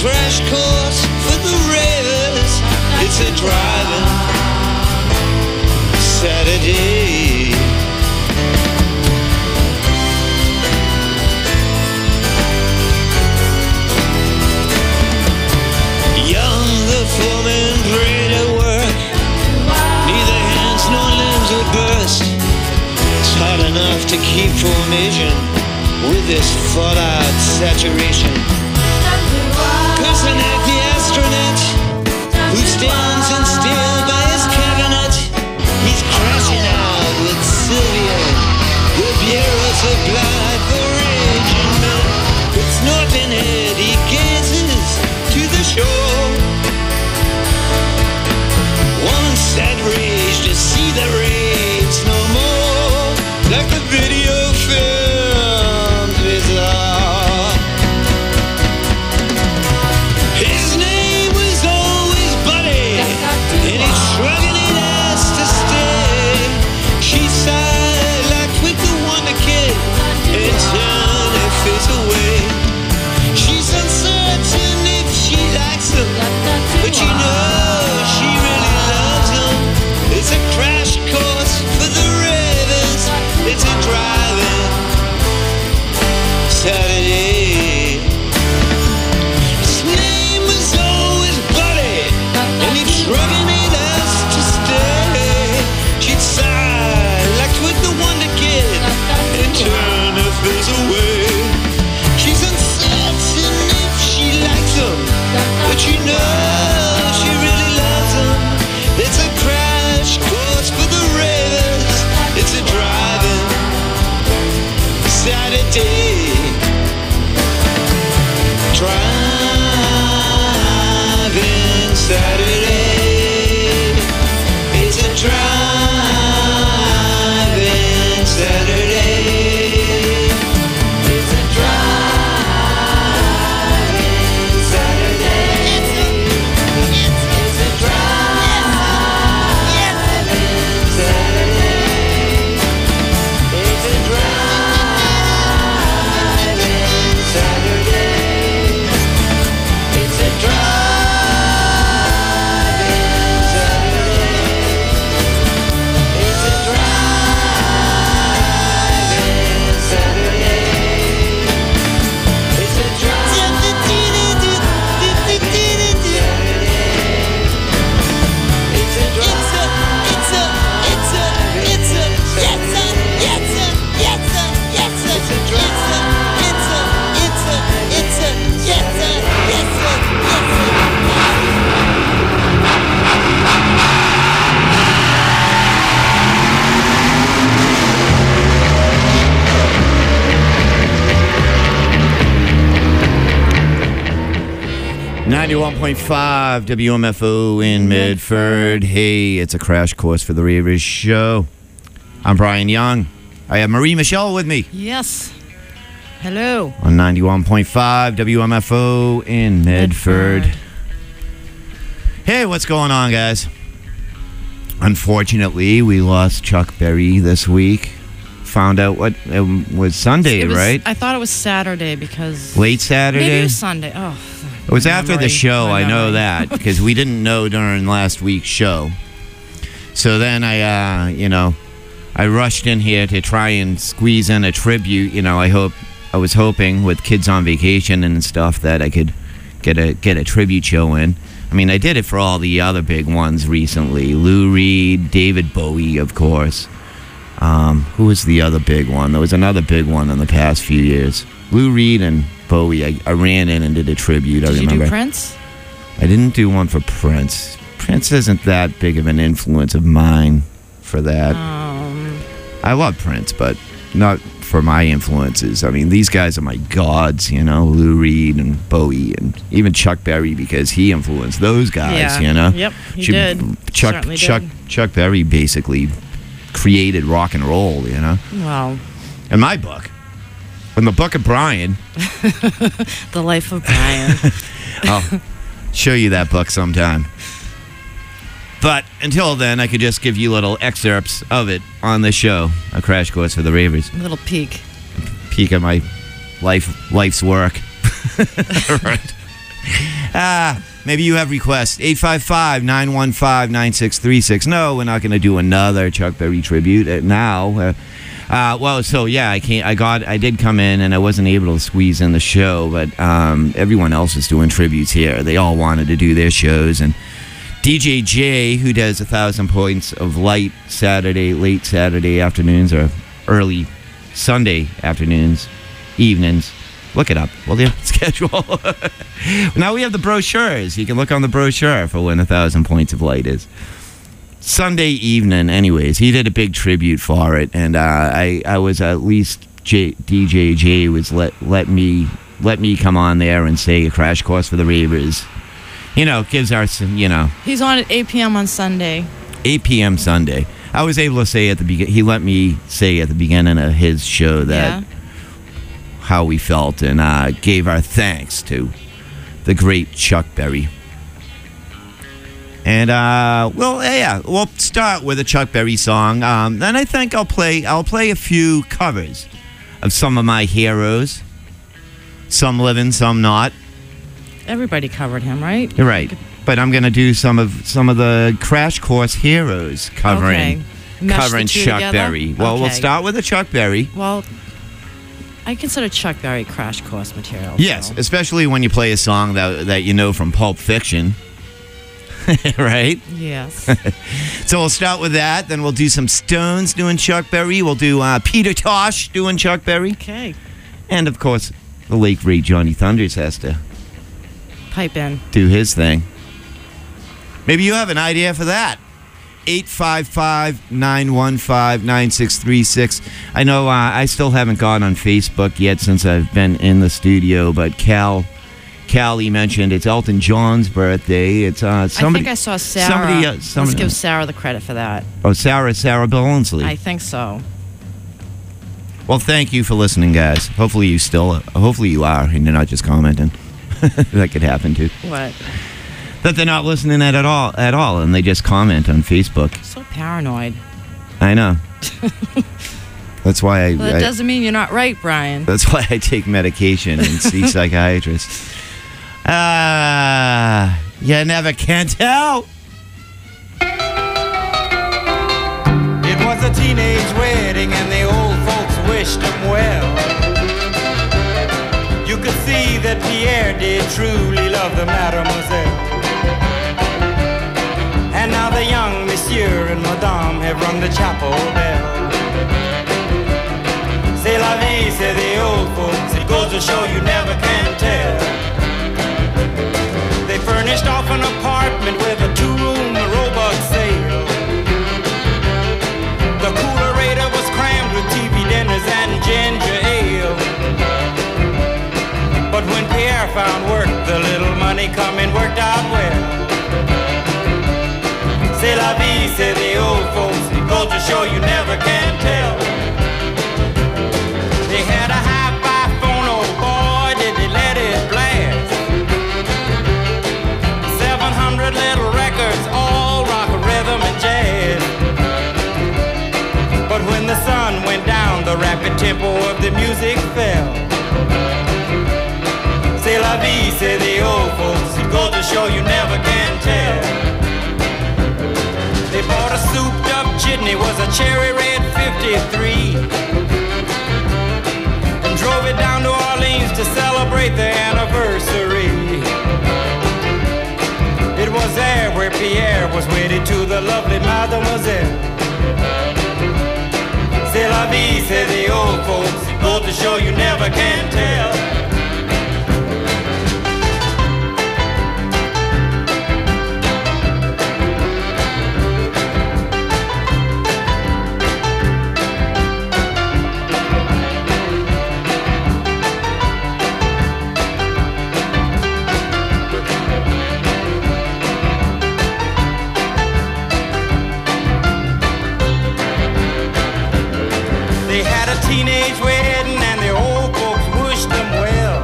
crash course for the ravers. It's a driving Saturday. Young, the foreman prayed at work. Neither hands nor limbs would burst. It's hard enough to keep formation with this fallout saturation. Kosanek, the astronaut, who stands in still by his cabinet, he's crashing out with Sylvia. The bureau supplied for raging men. It's northern head, he gazes to the shore. One sad rage to see the rays no more, like the video film bizarre. His name was always Buddy, and he's shrugging it ass to stay. She sighed like with the Wonder Kid and turned her face away. She's uncertain if she likes him, but she knows she really loves him. It's a crash course for the ravers. It's a driving Saturday. His name was always Buddy, and he'd shrugging it as to stay. She'd sigh like with the Wonder Kid and turn her face away. She's uncertain if she likes him, but she knows she really loves him. It's a crash course for the ravers. It's a driving Saturday. Driving Saturday. It's a driving Saturday. It's a driving Saturday. It's a driving Saturday. It's a driving Saturday. It's a driving Saturday. It's a driving Saturday. It's a .5 WMFO in Medford. Hey, it's a crash course for the Ravers show. I'm Brian Young. I have Marie Michelle with me. Yes. Hello. On 91.5 WMFO in Medford. Hey, what's going on, guys? Unfortunately, we lost Chuck Berry this week. Found out what it was Sunday, right? I thought it was Saturday because... Late Saturday? Maybe it was Sunday. Oh, it was after the show, I know that, because we didn't know during last week's show. So then I rushed in here to try and squeeze in a tribute. You know, I was hoping with kids on vacation and stuff that I could get a tribute show in. I mean, I did it for all the other big ones recently. Lou Reed, David Bowie, of course. Who was the other big one? There was another big one in the past few years. Lou Reed and Bowie. I ran in and did a tribute. I remember. Did you do Prince? I didn't do one for Prince. Prince isn't that big of an influence of mine for that. I love Prince, but not for my influences. I mean, these guys are my gods, you know, Lou Reed and Bowie and even Chuck Berry, because he influenced those guys, you know. Yep, he did. Chuck Berry basically created rock and roll, you know. Wow. In my book. In the book of Brian. The Life of Brian. I'll show you that book sometime. But until then, I could just give you little excerpts of it on the show. A crash course for the Ravers. A little peek. Peek of my life's work. Right. Maybe you have requests. 855-915-9636. No, we're not going to do another Chuck Berry tribute now. Well, so yeah, I can't. I did come in, and I wasn't able to squeeze in the show, but everyone else is doing tributes here. They all wanted to do their shows, and DJ J, who does 1,000 Points of Light late Saturday afternoons or early Sunday afternoons, evenings. Look it up, will you? Schedule. Now we have the brochures. You can look on the brochure for when 1,000 Points of Light is. Sunday evening, anyways. He did a big tribute for it, and I was at least DJ J was let me come on there and say a crash course for the Ravers. Gives our He's on at 8 p.m. on Sunday. 8 p.m. Sunday. I was able to say at the beginning. He let me say at the beginning of his show that how we felt, and gave our thanks to the great Chuck Berry. And we'll start with a Chuck Berry song. Then I think I'll play a few covers of some of my heroes. Some living, some not. Everybody covered him, right? You're right. But I'm going to do some of the Crash Course heroes covering Chuck Berry. Well, we'll start with the Chuck Berry. Well, I consider Chuck Berry Crash Course material. Yes, so. Especially when you play a song that you know from Pulp Fiction. Right? Yes. So we'll start with that. Then we'll do some Stones doing Chuck Berry. We'll do Peter Tosh doing Chuck Berry. Okay. And, of course, the late great Johnny Thunders has to pipe in, do his thing. Maybe you have an idea for that. 855-915-9636. I know I still haven't gone on Facebook yet since I've been in the studio, but Callie mentioned it's Elton John's birthday. It's somebody. I think I saw Sarah. Let's give Sarah the credit for that. Oh, Sarah Billingsley. I think so. Well, thank you for listening, guys. Hopefully you are, and you're not just commenting. That could happen too. What? That they're not listening at all, and they just comment on Facebook. So paranoid. I know. That's why Well, that doesn't mean you're not right, Brian. That's why I take medication and see psychiatrists. You never can tell. It was a teenage wedding and the old folks wished him well. You could see that Pierre did truly love the mademoiselle. And now the young monsieur and madame have rung the chapel bell. C'est la vie, say the old folks. It goes to show you never can tell. They furnished off an apartment with a two-room robot sale. The coolerator was crammed with TV dinners and ginger ale. But when Pierre found work, the little money coming worked out well. C'est la vie, say the old folks. It goes to show you never can tell. They had a hi-fi phone, oh boy, did they let it blast. 700 little records, all rock, rhythm, and jazz. But when the sun went down, the rapid tempo of the music fell. C'est la vie, say the old folks. It goes to show you never can tell. They bought a souped-up jitney, was a cherry red 53, and drove it down to Orleans to celebrate their anniversary. It was there where Pierre was wedded to the lovely mademoiselle. C'est la vie, say the old folks. It goes to show you never can tell. Teenage wedding and the old folks wished them well.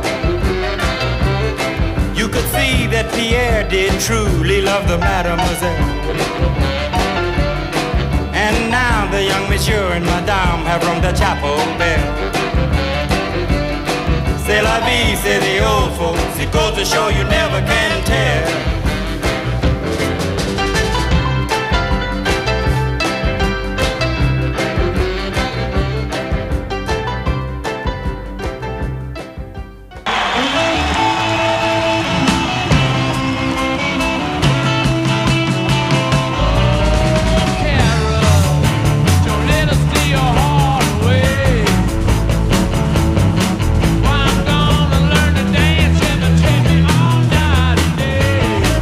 You could see that Pierre did truly love the mademoiselle. And now the young monsieur and madame have rung the chapel bell. C'est la la vie, say the old folks. It goes to show you never can tell. Well, I'm gonna learn to dance and to take me all night today.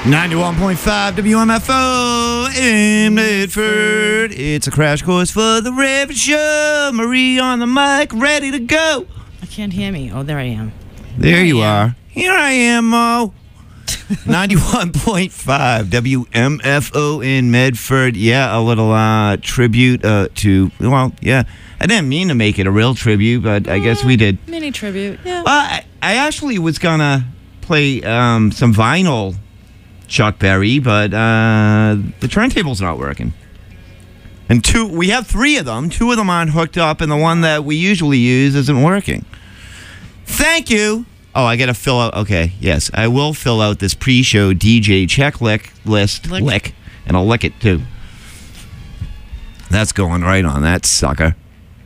91.5 WMFO in Medford. It's a crash course for the River Show. Marie on the mic, ready to go. I can't hear me. Oh, there I am. There you are. Here I am, Mo. 91.5 WMFO in Medford. Yeah, a little tribute to, well, yeah. I didn't mean to make it a real tribute, but I guess we did. Mini tribute, yeah. I actually was going to play some vinyl Chuck Berry, but the turntable's not working. And we have 3 of them. 2 of them aren't hooked up, and the one that we usually use isn't working. Thank you. Oh, I got to fill out. Okay, yes, I will fill out this pre-show DJ checklist, and I'll lick it too. That's going right on that sucker.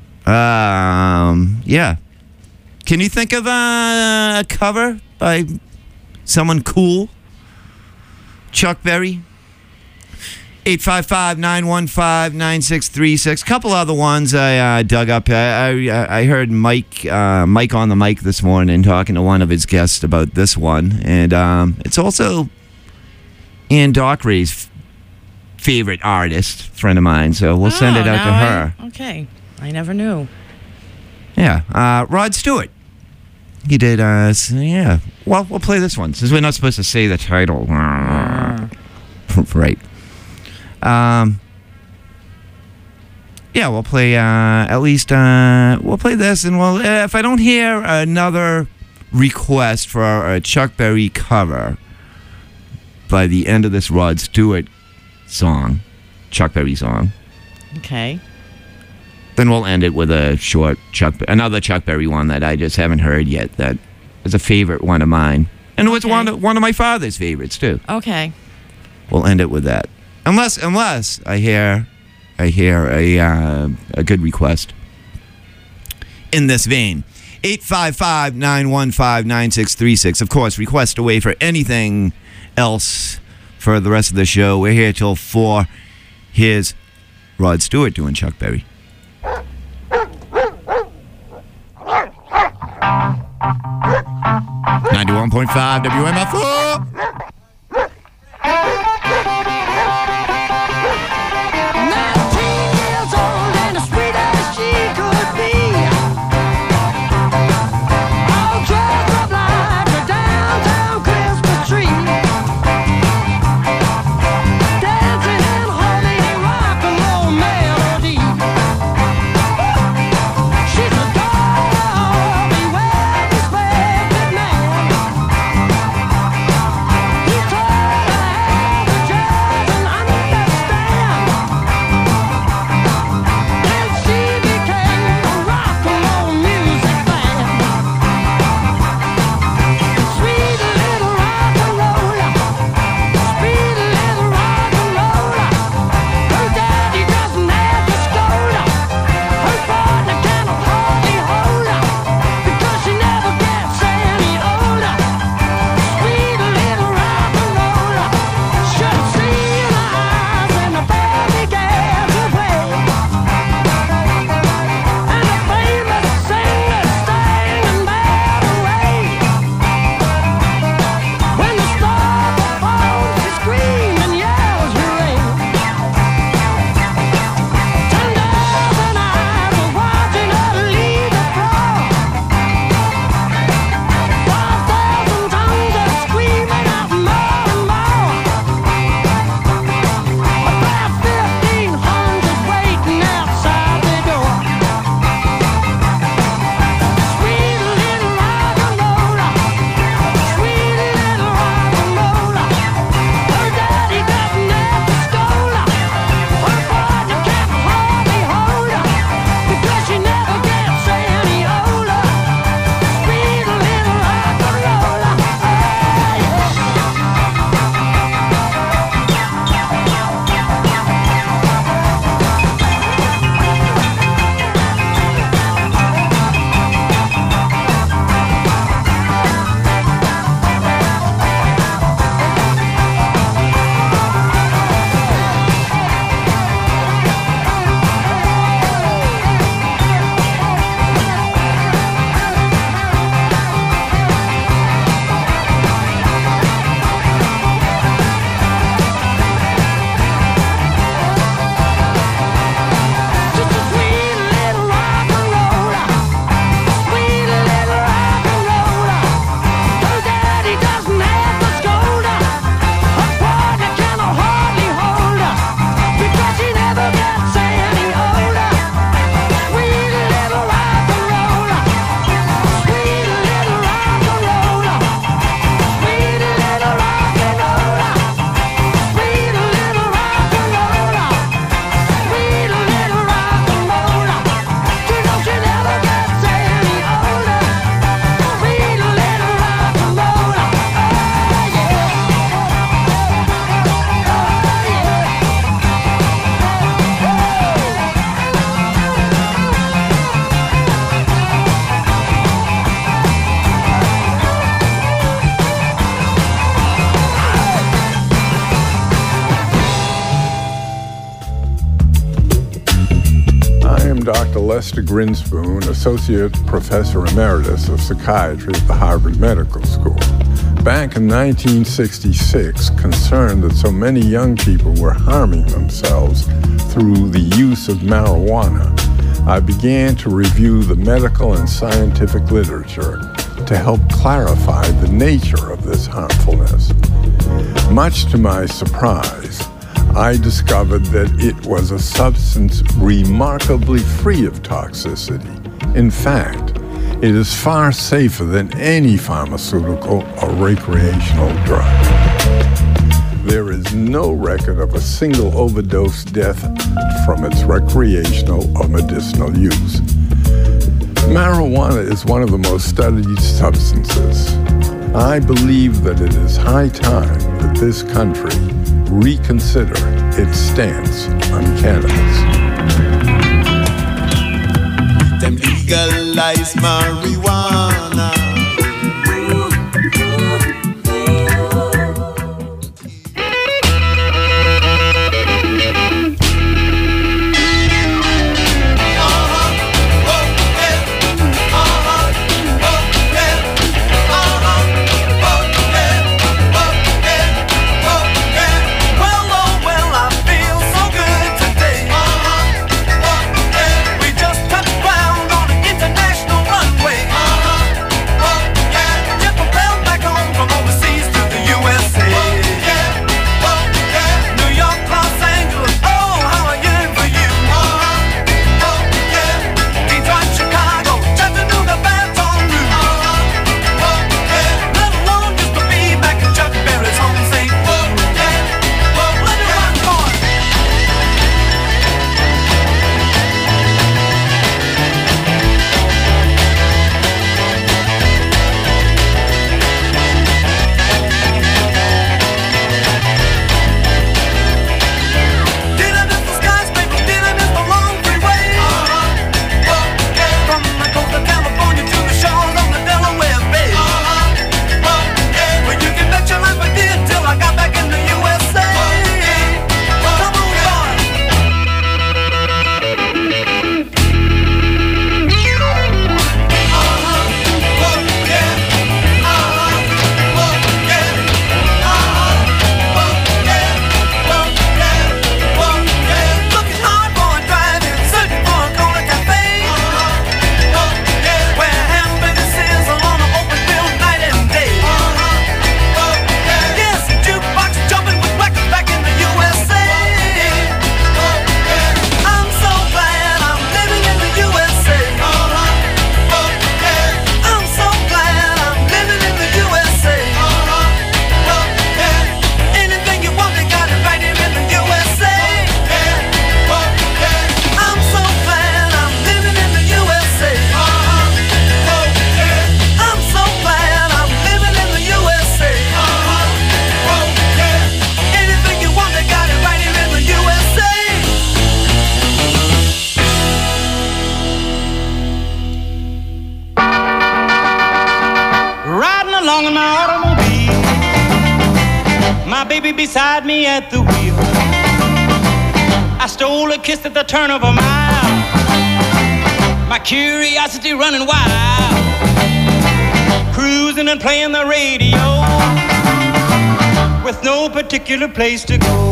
Yeah. Can you think of a cover by someone cool? Chuck Berry. 855-915-9636. Couple other ones I dug up. I heard Mike on the mic this morning talking to one of his guests about this one, and it's also Ann Dockery's favorite artist, friend of mine. So we'll send it out to her. Okay, I never knew. Yeah, Rod Stewart. He did. Yeah. Well, we'll play this one since we're not supposed to say the title. Right. Yeah, we'll play at least we'll play this, and we'll if I don't hear another request for a Chuck Berry cover by the end of this Rod Stewart song, Chuck Berry song. Okay. Then we'll end it with a short another Chuck Berry one that I just haven't heard yet. That is a favorite one of mine, and it was one of my father's favorites too. Okay. We'll end it with that. Unless I hear a good request in this vein. 855-915-9636. Of course, request away for anything else for the rest of the show. We're here till 4. Here's Rod Stewart doing Chuck Berry. 91.5 WMFO. Dr. Lester Grinspoon, Associate Professor Emeritus of Psychiatry at the Harvard Medical School. Back in 1966, concerned that so many young people were harming themselves through the use of marijuana, I began to review the medical and scientific literature to help clarify the nature of this harmfulness. Much to my surprise, I discovered that it was a substance remarkably free of toxicity. In fact, it is far safer than any pharmaceutical or recreational drug. There is no record of a single overdose death from its recreational or medicinal use. Marijuana is one of the most studied substances. I believe that it is high time that this country reconsider its stance on cannabis. Them legalize marijuana. Beside me at the wheel, I stole a kiss at the turn of a mile, my curiosity running wild, cruising and playing the radio, with no particular place to go,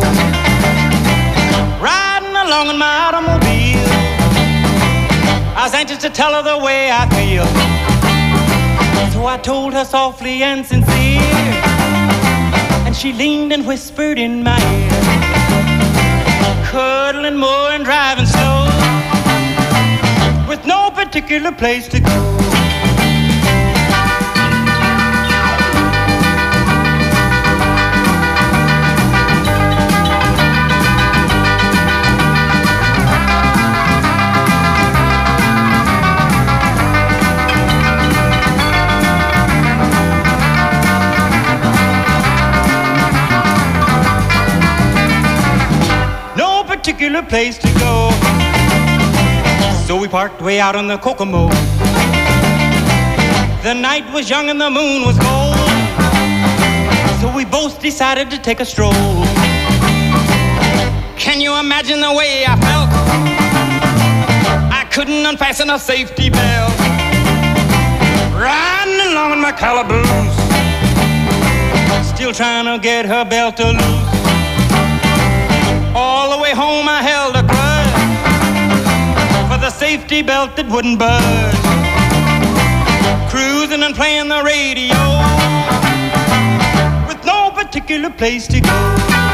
riding along in my automobile. I was anxious to tell her the way I feel, so I told her softly and sincere. She leaned and whispered in my ear, cuddling more and driving slow, with no particular place to go. Particular place to go, so we parked way out on the Kokomo. The night was young and the moon was gold, so we both decided to take a stroll. Can you imagine the way I felt? I couldn't unfasten a safety belt. Riding along in my calaboose, still trying to get her belt to loose. All the way home I held a grudge for the safety belt that wouldn't budge. Cruising and playing the radio with no particular place to go.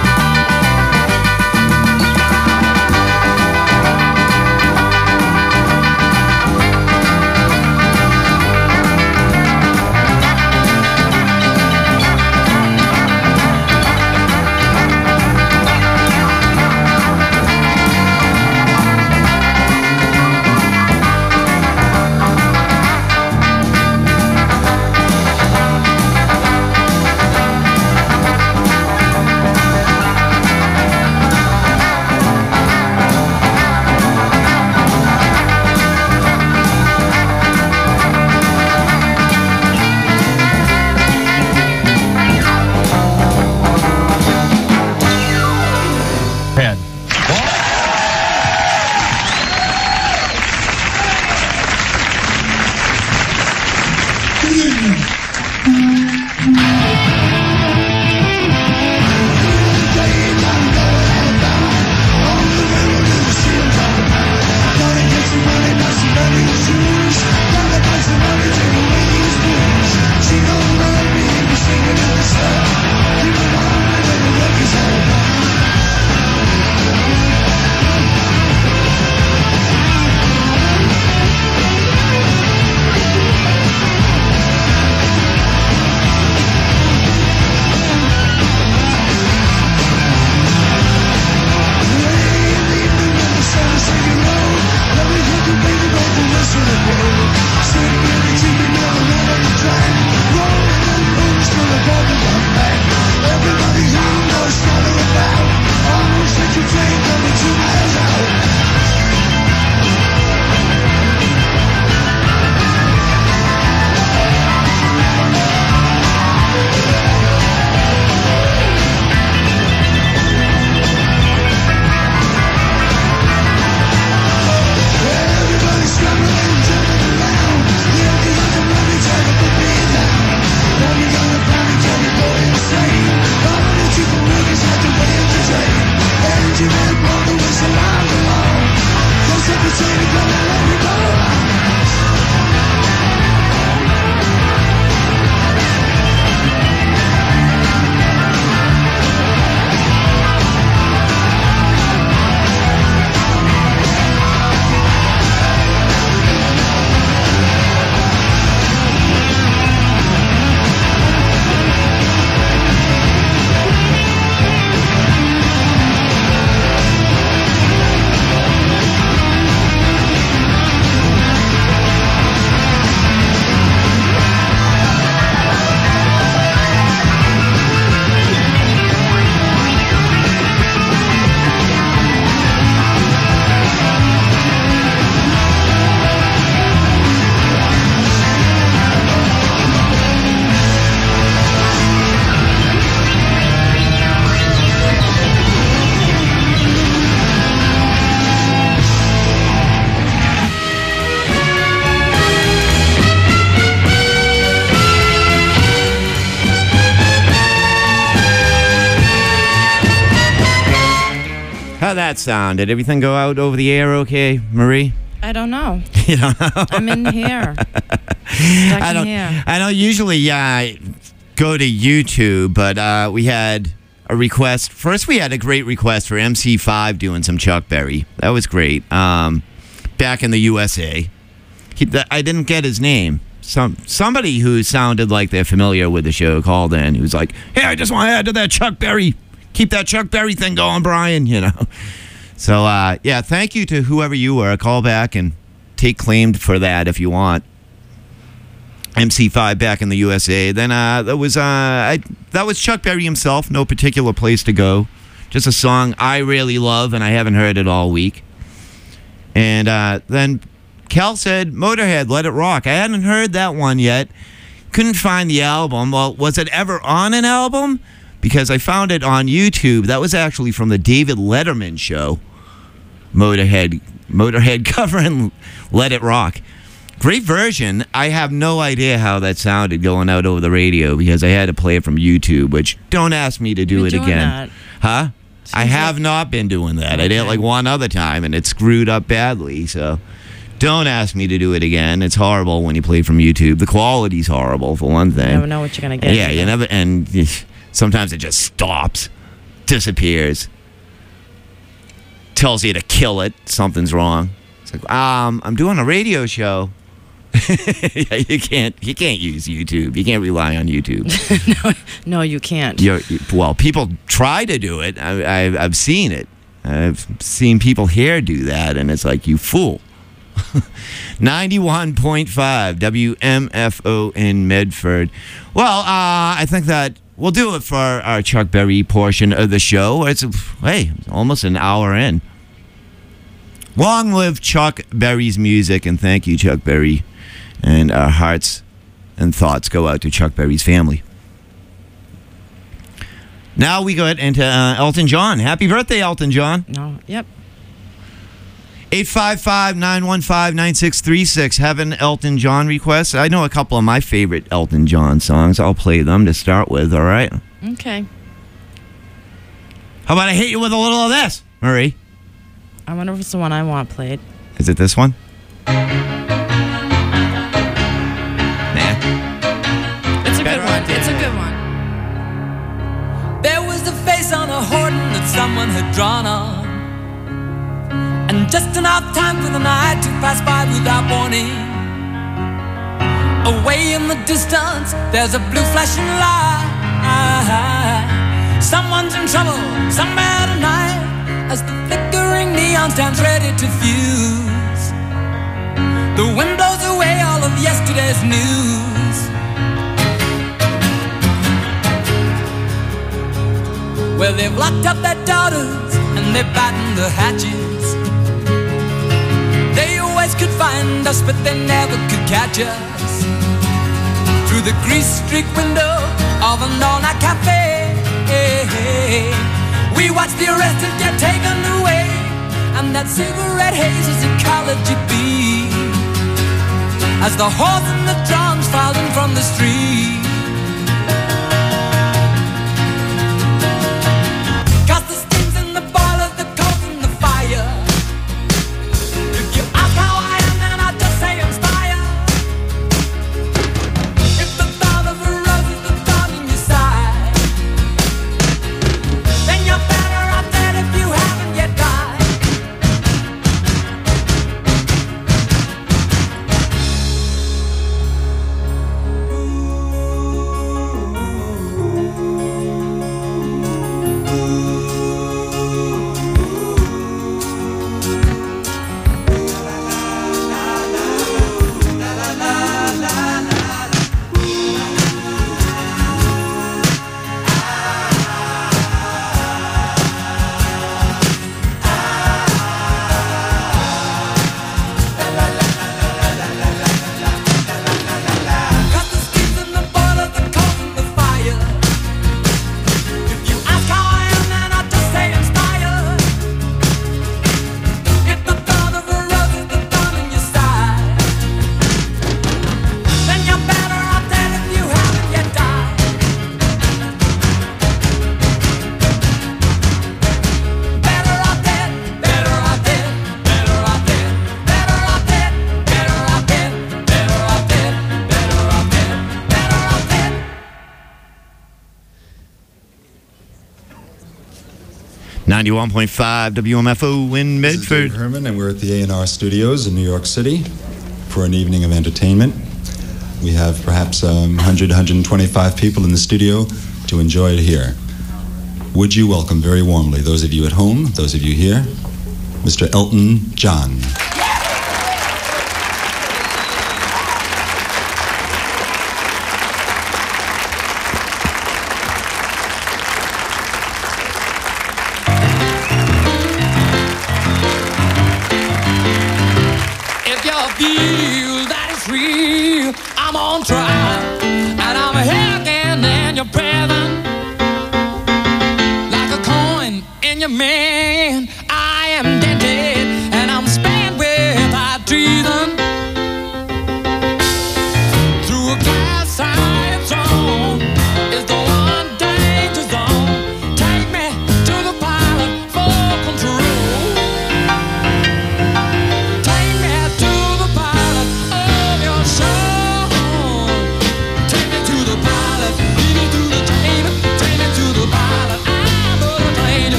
How'd that sound? Did everything go out over the air okay, Marie? I don't know. You don't know? I'm in here. I don't usually go to YouTube, but we had a request. First, we had a great request for MC5 doing some Chuck Berry. That was great. Back in the USA. I didn't get his name. Somebody who sounded like they're familiar with the show called in. He was like, hey, I just want to add to that Chuck Berry. Keep that Chuck Berry thing going, Brian, you know. So, yeah, thank you to whoever you were. Call back and take claim for that if you want. MC5 back in the USA. Then that was Chuck Berry himself, No Particular Place to Go. Just a song I really love, and I haven't heard it all week. And then Cal said, Motorhead, Let It Rock. I hadn't heard that one yet. Couldn't find the album. Well, was it ever on an album? Because I found it on YouTube. That was actually from the David Letterman show. Motorhead Motorhead covering Let It Rock. Great version. I have no idea how that sounded going out over the radio because I had to play it from YouTube, which don't ask me to do it again. That. Huh? I have not been doing that. Okay. I did it like one other time and it screwed up badly, so don't ask me to do it again. It's horrible when you play from YouTube. The quality's horrible for one thing. You never know what you're going to get. Yeah, you never, and sometimes it just stops, disappears, tells you to kill it, something's wrong. It's like, I'm doing a radio show. Yeah, you can't use YouTube. You can't rely on YouTube. No, you can't. Well, people try to do it. I've seen it. I've seen people here do that, and it's like, you fool. 91.5 WMFO in Medford. Well, I think that we'll do it for our Chuck Berry portion of the show. It's almost an hour in. Long live Chuck Berry's music, and thank you, Chuck Berry. And our hearts and thoughts go out to Chuck Berry's family. Now we go into Elton John. Happy birthday, Elton John. No, yep. 855-915-9636. Have an Elton John request. I know a couple of my favorite Elton John songs. I'll play them to start with, all right? Okay. How about I hit you with a little of this, Marie? I wonder if it's the one I want played. Is it this one? It's a good one. It's a good one. There was a face on a hoarding that someone had drawn on, and just enough time for the night to pass by without warning. Away in the distance, there's a blue flashing light. Someone's in trouble somewhere tonight, as the flickering neon stands ready to fuse. The wind blows away all of yesterday's news. Well, they've locked up their daughters and they've battened the hatches. They always could find us, but they never could catch us. Through the grease-streaked window of an all-night cafe, we watch the arrested get taken away, and that cigarette haze is a college bee, as the horse and the drums filed in from the street. Cause the steam's in the boiler, the coal's in the fire. If you ask how I am, then I'll just say inspired. If the thought of a rose is the thorn in your side, then you're better off dead if you haven't yet died. Cause the steam's in the boiler, the coal's in the fire. If you ask how I am, then I'll just say inspired. If the thought of a rose is the thorn in your side, then you're better off dead if you haven't yet died. Better off dead, better off dead, better off dead, better off dead, better off dead, better off dead, better off dead, better off dead. 91.5 WMFO in This is Dave Medford. Herman, and we're at the A&R Studios in New York City for an evening of entertainment. We have perhaps 100, 125 people in the studio to enjoy it here. Would you welcome very warmly, those of you at home, those of you here, Mr. Elton John. If you feel that it's real, I'm on trial, and I'm here again, and you're breathing like a coin in your man. I am dented, and I'm spared.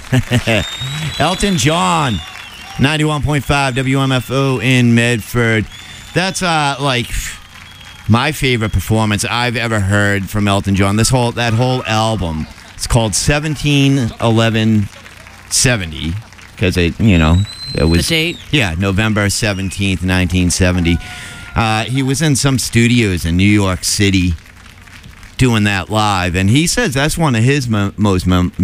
Elton John, 91.5 WMFO in Medford. That's like my favorite performance I've ever heard from Elton John. That whole album. It's called 17/11/70 because it was The date? Yeah, November 17th, 1970. He was in some studios in New York City doing that live, and he says that's one of his most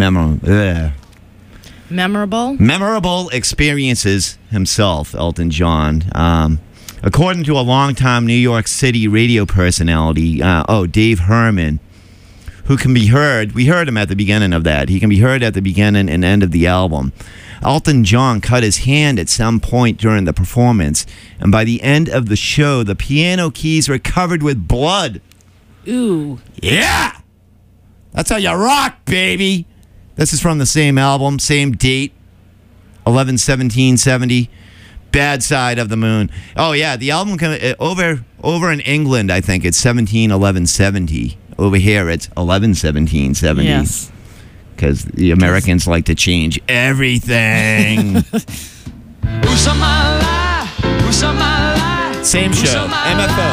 memorable experiences himself, Elton John. According to a longtime New York City radio personality, Dave Herman, who can be heard, we heard him at the beginning of that. He can be heard at the beginning and end of the album. Elton John cut his hand at some point during the performance, and by the end of the show, the piano keys were covered with blood. Ooh. Yeah! That's how you rock, baby! This is from the same album, same date, 11/17/70. Bad Side of the Moon. Oh, yeah, the album, over in England, I think it's 17/11/70. Over here, it's 11/17/70. Yes. Because the Americans like to change everything. Same show, MFO.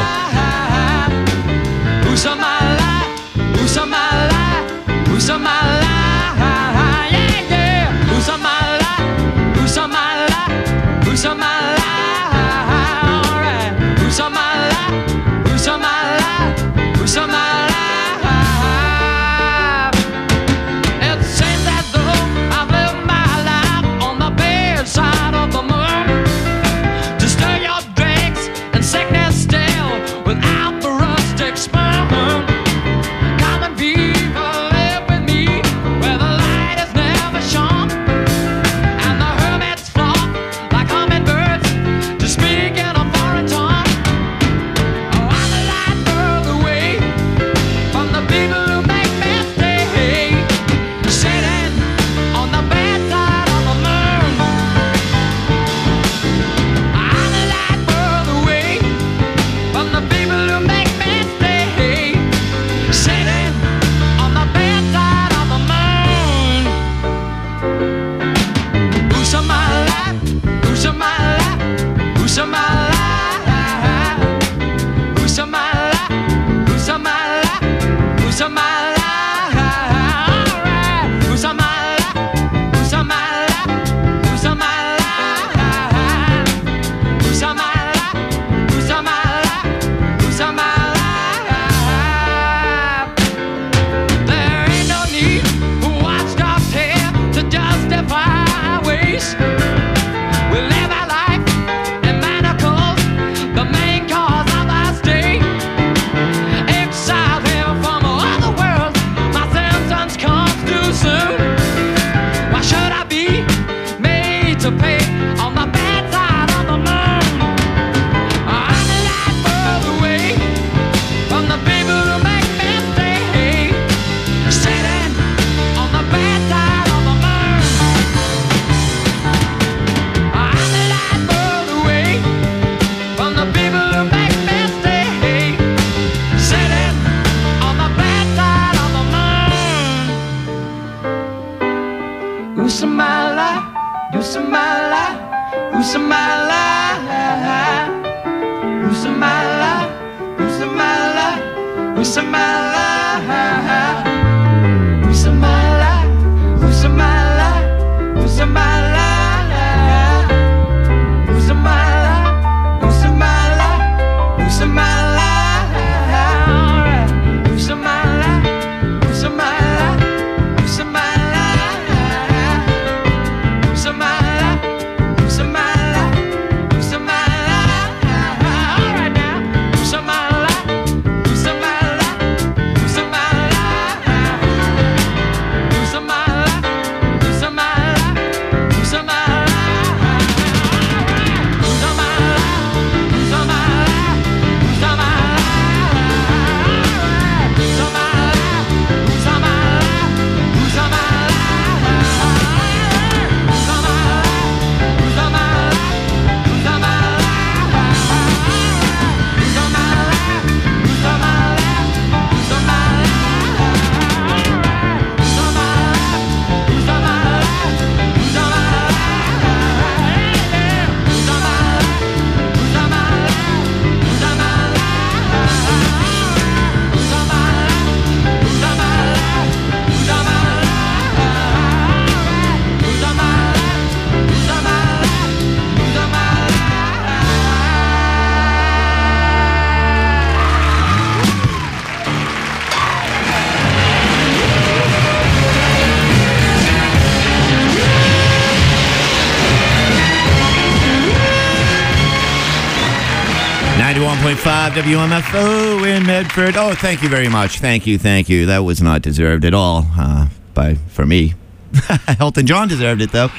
91.5 WMFO in Medford. Oh, thank you very much. Thank you. That was not deserved at all for me. Elton John deserved it, though.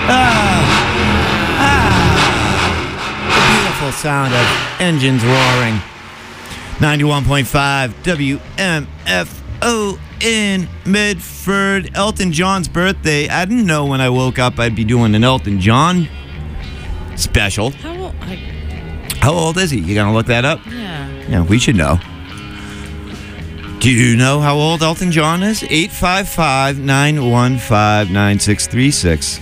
The beautiful sound of engines roaring. 91.5 WMFO in Medford. Elton John's birthday. I didn't know when I woke up I'd be doing an Elton John special. How old is he? You gonna look that up? Yeah, we should know. Do you know how old Elton John is? 855-915-9636.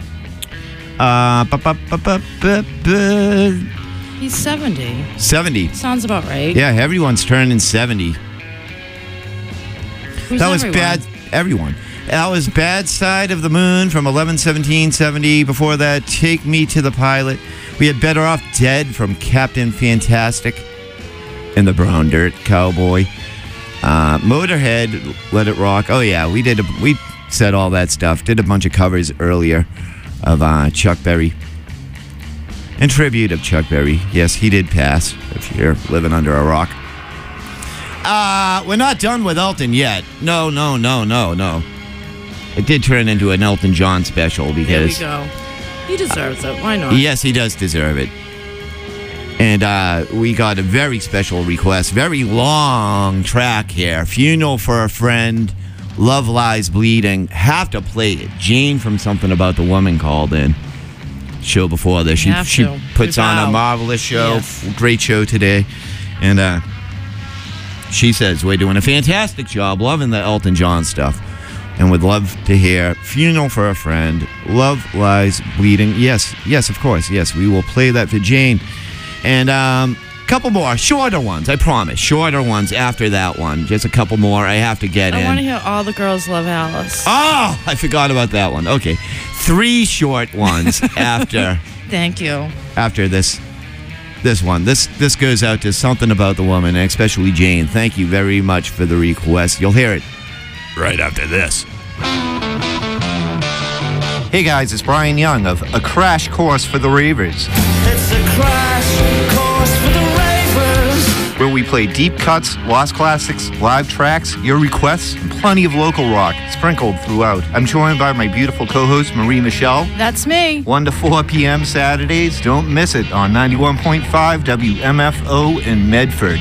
He's 70. 70. Sounds about right. Yeah, everyone's turning 70. Who's That was everyone? bad. Everyone. That was Bad Side of the Moon from 11/17/70. Before that, Take Me to the Pilot. We had Better Off Dead from Captain Fantastic and the Brown Dirt Cowboy. Motorhead, Let It Rock. Oh yeah, we said all that stuff. Did a bunch of covers earlier of Chuck Berry. In tribute of Chuck Berry. Yes, he did pass, if you're living under a rock. We're not done with Elton yet. No. It did turn into an Elton John special because... There we go. He deserves it. Why not? Yes, he does deserve it. And we got a very special request, very long track here. Funeral for a Friend, Love Lies Bleeding. Have to play it. Jane from Something About the Woman called in. Show before this. She puts on a marvelous show. Yes. Great show today. And she says we're doing a fantastic job. Loving the Elton John stuff. And would love to hear Funeral for a Friend, Love Lies Bleeding. Yes, of course. Yes, we will play that for Jane. And a couple more, shorter ones, I promise. Shorter ones after that one. Just a couple more I have to get in. I want to hear All the Girls Love Alice. Oh, I forgot about that one. Okay. 3 short ones after. Thank you. After this one. This goes out to Something About the Woman, and especially Jane. Thank you very much for the request. You'll hear it right after this. Hey guys, it's Brian Young of A Crash Course for the Ravers. It's a crash course for the ravers. Where we play deep cuts, lost classics, live tracks, your requests, and plenty of local rock sprinkled throughout. I'm joined by my beautiful co-host, Marie Michelle. That's me. 1 to 4 p.m. Saturdays. Don't miss it on 91.5 WMFO in Medford.